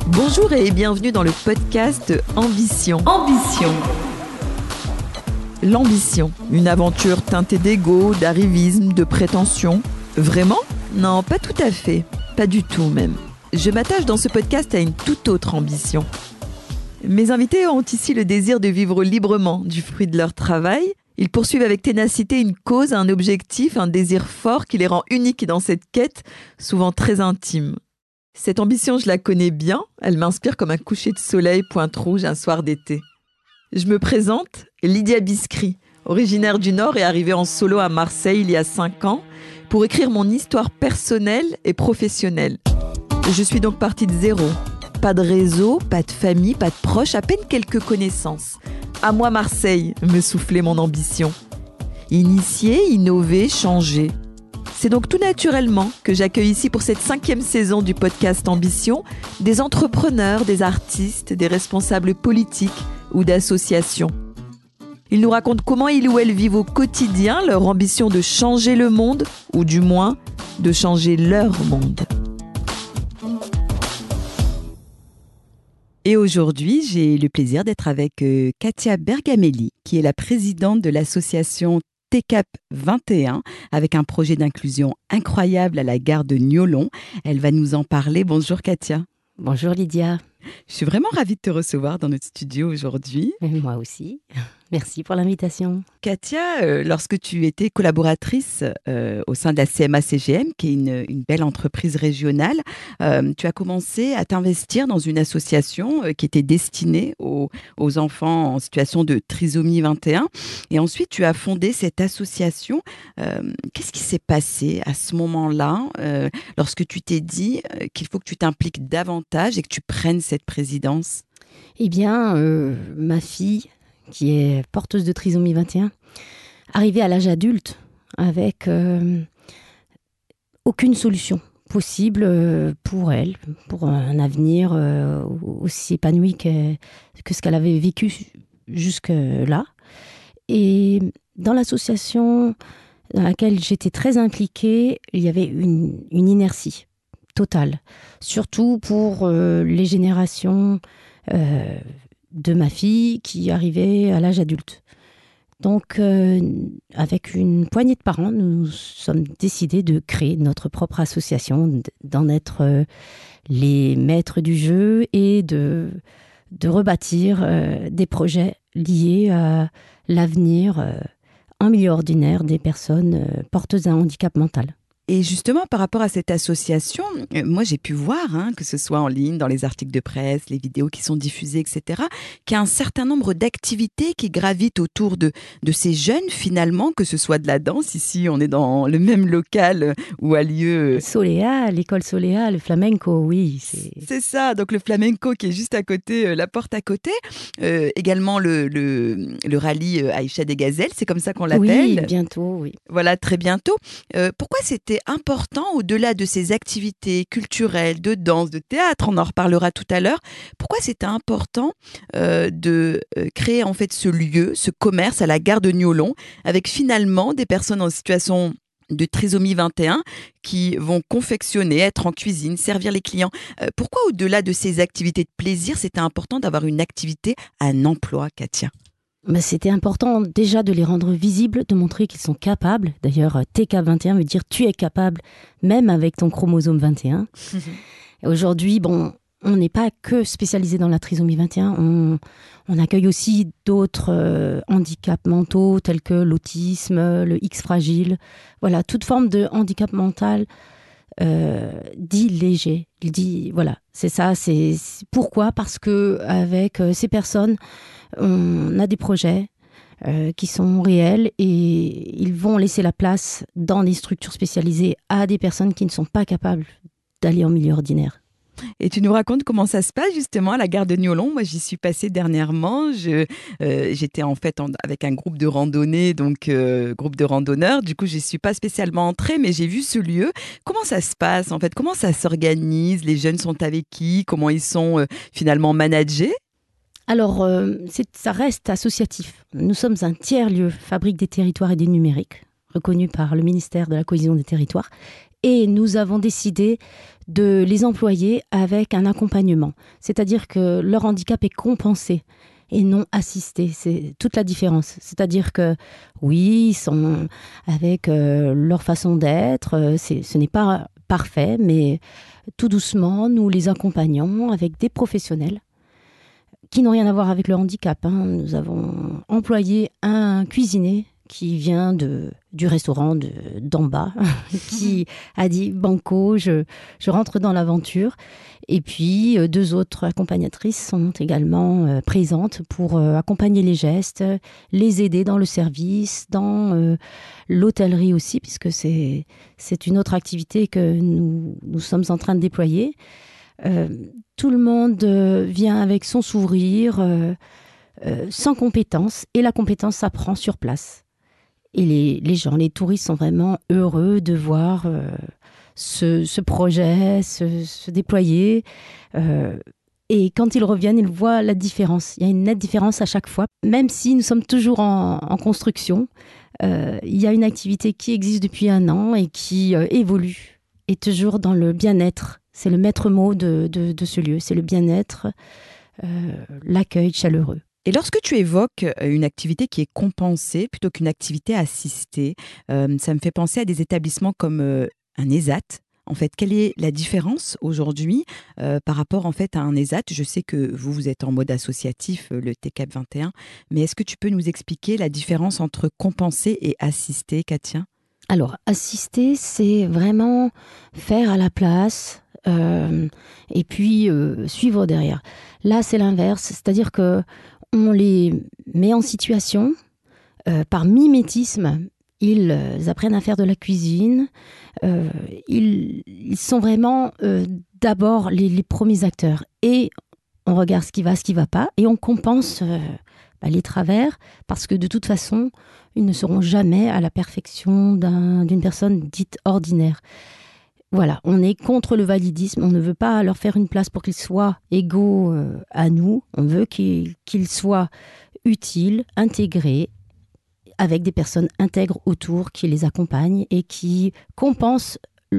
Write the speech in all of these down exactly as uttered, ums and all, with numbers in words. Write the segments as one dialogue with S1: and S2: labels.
S1: Bonjour et bienvenue dans le podcast Ambition.
S2: Ambition.
S1: L'ambition, une aventure teintée d'ego, d'arrivisme, de prétention. Vraiment ? Non, pas tout à fait. Pas du tout même. Je m'attache dans ce podcast à une toute autre ambition. Mes invités ont ici le désir de vivre librement du fruit de leur travail. Ils poursuivent avec ténacité une cause, un objectif, un désir fort qui les rend uniques dans cette quête, souvent très intime. Cette ambition, je la connais bien. Elle m'inspire comme un coucher de soleil pointe rouge un soir d'été. Je me présente, Lydia Biskri, originaire du Nord et arrivée en solo à Marseille il y a cinq ans pour écrire mon histoire personnelle et professionnelle. Je suis donc partie de zéro. Pas de réseau, pas de famille, pas de proches, à peine quelques connaissances. À moi Marseille, me soufflait mon ambition. Initier, innover, changer. C'est donc tout naturellement que j'accueille ici pour cette cinquième saison du podcast Ambition des entrepreneurs, des artistes, des responsables politiques ou d'associations. Ils nous racontent comment ils ou elles vivent au quotidien leur ambition de changer le monde, ou du moins de changer leur monde. Et aujourd'hui, j'ai le plaisir d'être avec euh, Katia Bergamelli, qui est la présidente de l'association T C A P vingt et un, avec un projet d'inclusion incroyable à la gare de Niolon. Elle va nous en parler. Bonjour Katia.
S2: Bonjour Lydia.
S1: Je suis vraiment ravie de te recevoir dans notre studio aujourd'hui.
S2: Et moi aussi. Merci pour l'invitation.
S1: Katia, euh, lorsque tu étais collaboratrice euh, au sein de la C M A C G M, qui est une, une belle entreprise régionale, euh, tu as commencé à t'investir dans une association euh, qui était destinée aux, aux enfants en situation de trisomie vingt et un. Et ensuite, tu as fondé cette association. Euh, qu'est-ce qui s'est passé à ce moment-là, euh, lorsque tu t'es dit euh, qu'il faut que tu t'impliques davantage et que tu prennes cette présidence ?
S2: Eh bien, euh, ma fille, qui est porteuse de trisomie vingt et un, arrivée à l'âge adulte avec euh, aucune solution possible euh, pour elle, pour un avenir euh, aussi épanoui que, que ce qu'elle avait vécu jusque-là. Et dans l'association dans laquelle j'étais très impliquée, il y avait une, une inertie totale, surtout pour euh, les générations euh, de ma fille qui arrivait à l'âge adulte. Donc, euh, avec une poignée de parents, nous sommes décidés de créer notre propre association, d'en être euh, les maîtres du jeu et de, de rebâtir euh, des projets liés à l'avenir euh, en milieu ordinaire des personnes euh, porteuses d'un handicap mental.
S1: Et justement, par rapport à cette association, euh, moi j'ai pu voir, hein, que ce soit en ligne, dans les articles de presse, les vidéos qui sont diffusées, et cetera, qu'il y a un certain nombre d'activités qui gravitent autour de, de ces jeunes finalement, que ce soit de la danse. Ici, on est dans le même local où a lieu...
S2: Soléa, l'école Soléa, le flamenco, oui. C'est...
S1: c'est ça, donc le flamenco qui est juste à côté, euh, la porte à côté. Euh, également le, le, le rallye Aïcha des Gazelles, c'est comme ça qu'on l'appelle.
S2: Oui, bientôt, oui.
S1: Voilà, très bientôt. Euh, pourquoi c'était important, au-delà de ces activités culturelles, de danse, de théâtre, on en reparlera tout à l'heure, pourquoi c'était important euh, de euh, créer en fait ce lieu, ce commerce à la gare de Niolon, avec finalement des personnes en situation de trisomie vingt et un qui vont confectionner, être en cuisine, servir les clients. Euh, pourquoi au-delà de ces activités de plaisir, c'était important d'avoir une activité, un emploi, Katia ?
S2: Ben, c'était important déjà de les rendre visibles, de montrer qu'ils sont capables. D'ailleurs, T C A P vingt et un veut dire tu es capable, même avec ton chromosome vingt et un. Et aujourd'hui, bon, on n'est pas que spécialisé dans la trisomie vingt et un. On, on accueille aussi d'autres euh, handicaps mentaux tels que l'autisme, le X fragile. Voilà, toute forme de handicap mental euh, dit léger. Il dit, voilà, c'est ça. C'est, c'est pourquoi ? Parce que avec euh, ces personnes, on a des projets euh, qui sont réels et ils vont laisser la place dans des structures spécialisées à des personnes qui ne sont pas capables d'aller en milieu ordinaire.
S1: Et tu nous racontes comment ça se passe justement à la gare de Niolon. Moi, j'y suis passée dernièrement. Je, euh, j'étais en fait en, avec un groupe de randonnée, donc euh, groupe de randonneurs. Du coup, je n'y suis pas spécialement entrée, mais j'ai vu ce lieu. Comment ça se passe en fait ? Comment ça s'organise ? Les jeunes sont avec qui ? Comment ils sont euh, finalement managés ?
S2: Alors, euh, c'est, ça reste associatif. Nous sommes un tiers-lieu, fabrique des territoires et des numériques, reconnu par le ministère de la Cohésion des Territoires. et nous avons décidé de les employer avec un accompagnement. C'est-à-dire que leur handicap est compensé et non assisté. C'est toute la différence. C'est-à-dire que, oui, ils sont avec euh, leur façon d'être. Euh, c'est, ce n'est pas parfait, mais tout doucement, nous les accompagnons avec des professionnels qui n'ont rien à voir avec le handicap. Hein. Nous avons employé un cuisinier qui vient de, du restaurant de, d'en bas, qui a dit « Banco, je, je rentre dans l'aventure ». Et puis, euh, deux autres accompagnatrices sont également euh, présentes pour euh, accompagner les gestes, les aider dans le service, dans euh, l'hôtellerie aussi, puisque c'est, c'est une autre activité que nous, nous sommes en train de déployer. Euh, tout le monde euh, vient avec son sourire, euh, euh, sans compétence, et la compétence s'apprend sur place. Et les, les gens, les touristes sont vraiment heureux de voir euh, ce, ce projet se, se déployer. Euh, et quand ils reviennent, ils voient la différence. Il y a une nette différence à chaque fois. Même si nous sommes toujours en, en construction, euh, il y a une activité qui existe depuis un an et qui euh, évolue. Et toujours dans le bien-être. C'est le maître mot de, de, de ce lieu. C'est le bien-être, euh, l'accueil chaleureux.
S1: Et lorsque tu évoques une activité qui est compensée plutôt qu'une activité assistée, euh, ça me fait penser à des établissements comme euh, un ESAT. En fait, quelle est la différence aujourd'hui euh, par rapport en fait à un ESAT ? Je sais que vous, vous êtes en mode associatif, le T C A P vingt et un, mais est-ce que tu peux nous expliquer la différence entre compensé et assisté, Katia ?
S2: Alors, assister, c'est vraiment faire à la place euh, et puis euh, suivre derrière. Là, c'est l'inverse, c'est-à-dire que on les met en situation, euh, par mimétisme, ils euh, apprennent à faire de la cuisine, euh, ils, ils sont vraiment euh, d'abord les, les premiers acteurs. Et on regarde ce qui va, ce qui ne va pas, et on compense euh, bah, les travers, parce que de toute façon, ils ne seront jamais à la perfection d'un, d'une personne dite ordinaire. Voilà, on est contre le validisme, on ne veut pas leur faire une place pour qu'ils soient égaux euh, à nous, on veut qu'ils, qu'ils soient utiles, intégrés, avec des personnes intègres autour qui les accompagnent et qui compensent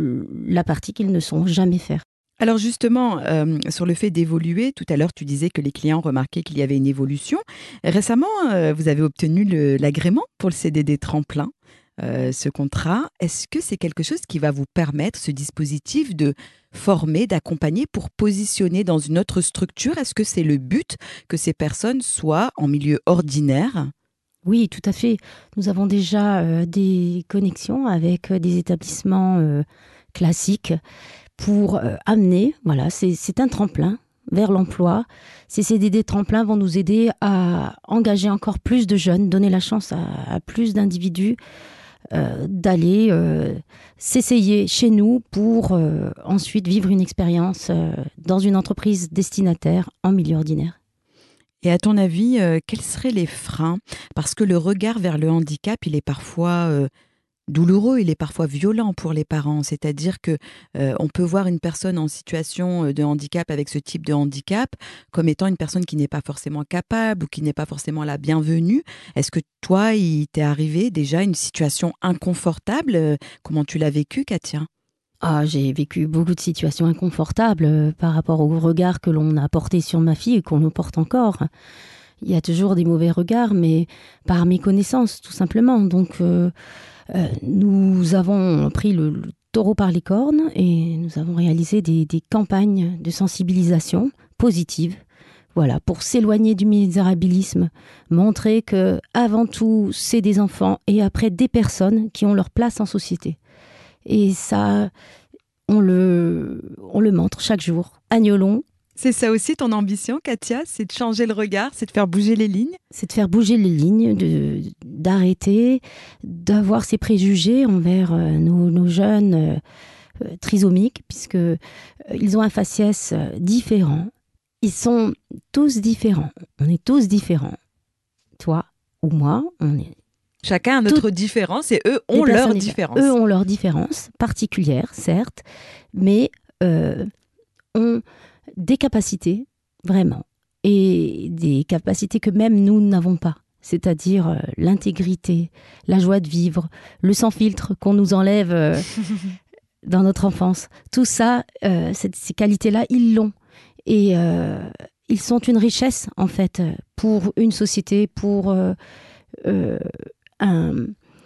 S2: la partie qu'ils ne sauront jamais faire.
S1: Alors justement, euh, sur le fait d'évoluer, tout à l'heure tu disais que les clients remarquaient qu'il y avait une évolution. Récemment, euh, vous avez obtenu le, l'agrément pour le C D D Tremplin. Euh, ce contrat, est-ce que c'est quelque chose qui va vous permettre, ce dispositif, de former, d'accompagner pour positionner dans une autre structure ? Est-ce que c'est le but que ces personnes soient en milieu ordinaire ?
S2: Oui, tout à fait. Nous avons déjà euh, des connexions avec euh, des établissements euh, classiques pour euh, amener, voilà, c'est, c'est un tremplin vers l'emploi. Ces C D D tremplins vont nous aider à engager encore plus de jeunes, donner la chance à, à plus d'individus Euh, d'aller euh, s'essayer chez nous pour euh, ensuite vivre une expérience euh, dans une entreprise destinataire en milieu ordinaire.
S1: Et à ton avis, euh, quels seraient les freins ? Parce que le regard vers le handicap, il est parfois euh, douloureux, il est parfois violent pour les parents. C'est-à-dire que euh, on peut voir une personne en situation de handicap avec ce type de handicap comme étant une personne qui n'est pas forcément capable ou qui n'est pas forcément la bienvenue. Est-ce que toi, il t'est arrivé déjà une situation inconfortable ? Comment tu l'as vécu, Katia ?
S2: Ah, j'ai vécu beaucoup de situations inconfortables euh, par rapport au regard que l'on a porté sur ma fille et qu'on nous porte encore. Il y a toujours des mauvais regards, mais par méconnaissance, tout simplement. Donc, euh, euh, nous avons pris le, le taureau par les cornes et nous avons réalisé des, des campagnes de sensibilisation positive. Voilà, pour s'éloigner du misérabilisme, montrer que avant tout, c'est des enfants et après des personnes qui ont leur place en société. Et ça, on le, on le montre chaque jour. Agnelon.
S1: C'est ça aussi ton ambition, Katia ? C'est de changer le regard, c'est de faire bouger les lignes ? C'est
S2: de faire bouger les lignes, de, d'arrêter, d'avoir ces préjugés envers euh, nos, nos jeunes euh, trisomiques, puisqu'ils euh, ont un faciès euh, différent. Ils sont tous différents. On est tous différents. Toi ou moi, on est...
S1: Chacun a notre Tout... différence et eux ont leur différence.
S2: Eux ont leur différence particulière, certes, mais euh, ont des capacités, vraiment, et des capacités que même nous n'avons pas, c'est-à-dire euh, l'intégrité, la joie de vivre, le sans-filtre qu'on nous enlève euh, dans notre enfance. Tout ça, euh, cette, ces qualités-là, ils l'ont. Et euh, ils sont une richesse, en fait, pour une société, pour euh, euh, un,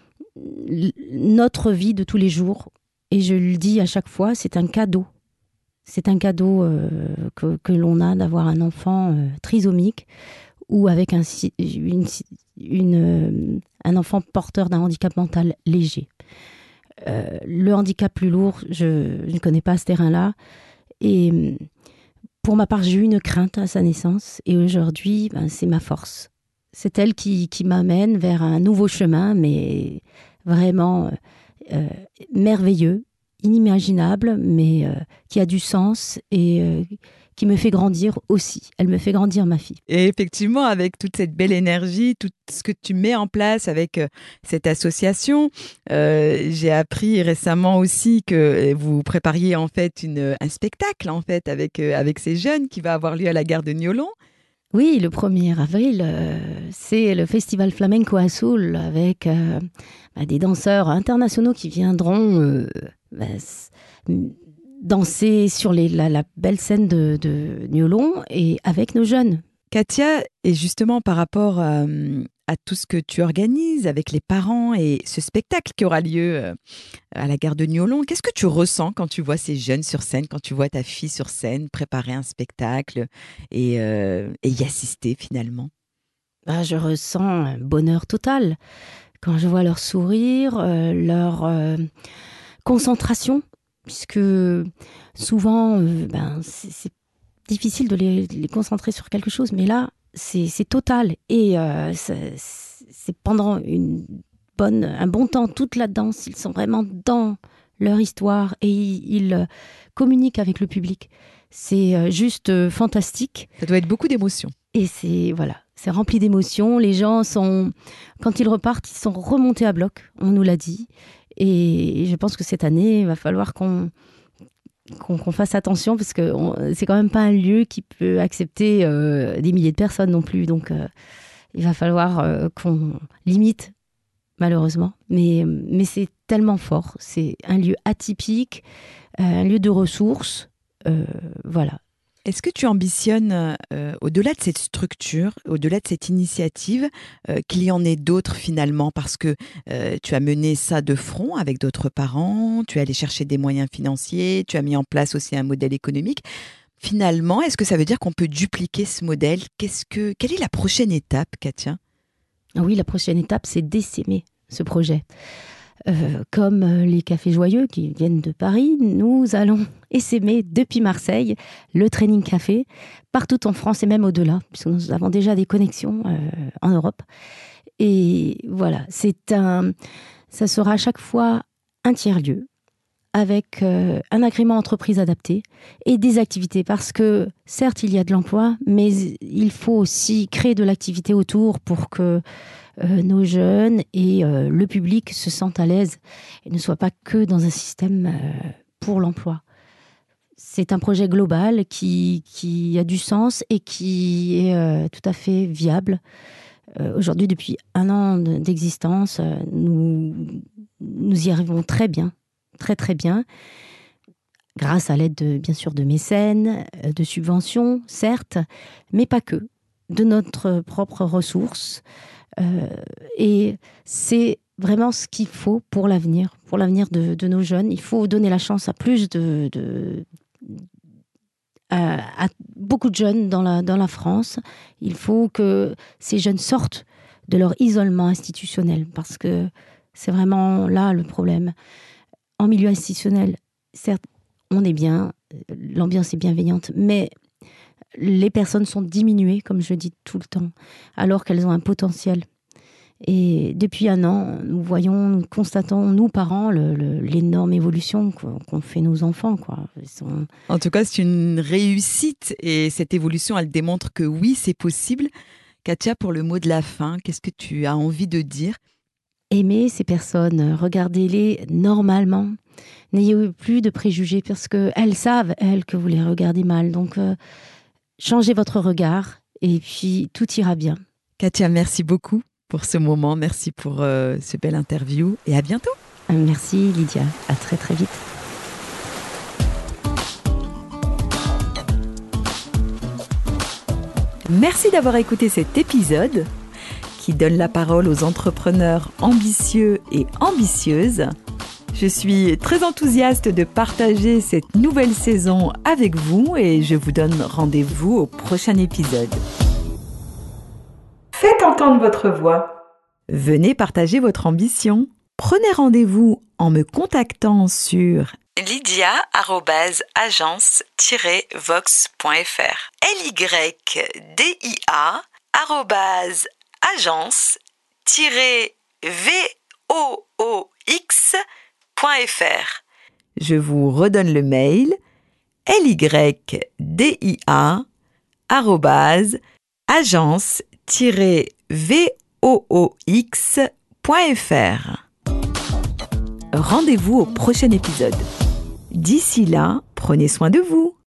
S2: notre vie de tous les jours. Et je le dis à chaque fois, c'est un cadeau. C'est un cadeau euh, que, que l'on a d'avoir un enfant euh, trisomique ou avec un, une, une, euh, un enfant porteur d'un handicap mental léger. Euh, le handicap plus lourd, je, je ne connais pas ce terrain-là. Et pour ma part, j'ai eu une crainte à sa naissance. Et aujourd'hui, ben, c'est ma force. C'est elle qui, qui m'amène vers un nouveau chemin, mais vraiment euh, merveilleux, inimaginable, mais euh, qui a du sens et euh, qui me fait grandir aussi. Elle me fait grandir, ma fille.
S1: Et effectivement, avec toute cette belle énergie, tout ce que tu mets en place avec euh, cette association, euh, j'ai appris récemment aussi que vous prépariez en fait une, un spectacle en fait avec, euh, avec ces jeunes qui va avoir lieu à la gare de Niolon.
S2: Oui, le premier avril, euh, c'est le festival Flamenco Azul avec euh, bah, des danseurs internationaux qui viendront euh, bah, danser sur les, la, la belle scène de, de Niolon et avec nos jeunes.
S1: Katia, et justement par rapport euh, à tout ce que tu organises avec les parents et ce spectacle qui aura lieu euh, à la gare de Niolon, qu'est-ce que tu ressens quand tu vois ces jeunes sur scène, quand tu vois ta fille sur scène préparer un spectacle et, euh, et y assister finalement?
S2: Bah, je ressens un bonheur total quand je vois leur sourire, euh, leur euh, concentration, puisque souvent, euh, ben, c'est, c'est difficile de les, les concentrer sur quelque chose, mais là, c'est, c'est total. Et euh, c'est, c'est pendant une bonne, un bon temps, toute la danse, ils sont vraiment dans leur histoire et ils, ils communiquent avec le public. C'est euh, juste euh, fantastique.
S1: Ça doit être beaucoup d'émotions.
S2: Et c'est, voilà, c'est rempli d'émotions. Les gens sont, quand ils repartent, ils sont remontés à bloc, on nous l'a dit. Et je pense que cette année, il va falloir qu'on Qu'on, qu'on fasse attention parce que on, c'est quand même pas un lieu qui peut accepter euh, des milliers de personnes non plus. Donc, euh, il va falloir euh, qu'on limite, malheureusement. Mais, mais c'est tellement fort. C'est un lieu atypique, euh, un lieu de ressources. Euh, voilà.
S1: Est-ce que tu ambitionnes, euh, au-delà de cette structure, au-delà de cette initiative, euh, qu'il y en ait d'autres finalement? Parce que euh, tu as mené ça de front avec d'autres parents, tu es allé chercher des moyens financiers, tu as mis en place aussi un modèle économique. Finalement, est-ce que ça veut dire qu'on peut dupliquer ce modèle? Qu'est-ce que, quelle est la prochaine étape, Katia?
S2: Oui, la prochaine étape, c'est d'essaimer ce projet. Euh, comme les cafés joyeux qui viennent de Paris, nous allons essaimer depuis Marseille le Training Café partout en France et même au-delà, puisque nous avons déjà des connexions euh, en Europe. Et voilà, c'est un, ça sera à chaque fois un tiers-lieu avec euh, un agrément entreprise adapté et des activités. Parce que certes, il y a de l'emploi, mais il faut aussi créer de l'activité autour pour que Euh, nos jeunes et euh, le public se sentent à l'aise et ne soient pas que dans un système euh, pour l'emploi. C'est un projet global qui, qui a du sens et qui est euh, tout à fait viable. Euh, aujourd'hui, depuis un an d'existence, euh, nous, nous y arrivons très bien, très très bien, grâce à l'aide de, bien sûr de mécènes, de subventions, certes, mais pas que, de notre propre ressource. Euh, et c'est vraiment ce qu'il faut pour l'avenir, pour l'avenir de, de nos jeunes. Il faut donner la chance à plus de, de à, à beaucoup de jeunes dans la, dans la France. Il faut que ces jeunes sortent de leur isolement institutionnel parce que c'est vraiment là le problème. En milieu institutionnel, certes, on est bien, l'ambiance est bienveillante, mais les personnes sont diminuées, comme je dis tout le temps, alors qu'elles ont un potentiel. Et depuis un an, nous voyons, nous constatons, nous parents, le, le, l'énorme évolution qu'ont, qu'ont fait nos enfants, quoi. Ils sont...
S1: En tout cas, c'est une réussite et cette évolution, elle démontre que oui, c'est possible. Katia, pour le mot de la fin, qu'est-ce que tu as envie de dire?
S2: Aimez ces personnes, regardez-les normalement. N'ayez plus de préjugés parce qu'elles savent, elles, que vous les regardez mal. Donc, euh, changez votre regard et puis tout ira bien.
S1: Katia, merci beaucoup pour ce moment. Merci pour euh, ce bel interview et à bientôt.
S2: Merci Lydia, à très très vite.
S1: Merci d'avoir écouté cet épisode qui donne la parole aux entrepreneurs ambitieux et ambitieuses. Je suis très enthousiaste de partager cette nouvelle saison avec vous et je vous donne rendez-vous au prochain épisode. Faites entendre votre voix. Venez partager votre ambition. Prenez rendez-vous en me contactant sur lydia arobase agence tiret vox point f r L Y D I A arobase agence tiret vox point f r. Je vous redonne le mail L Y D I A arobase agence tiret vox point f r. Rendez-vous au prochain épisode. D'ici là, prenez soin de vous.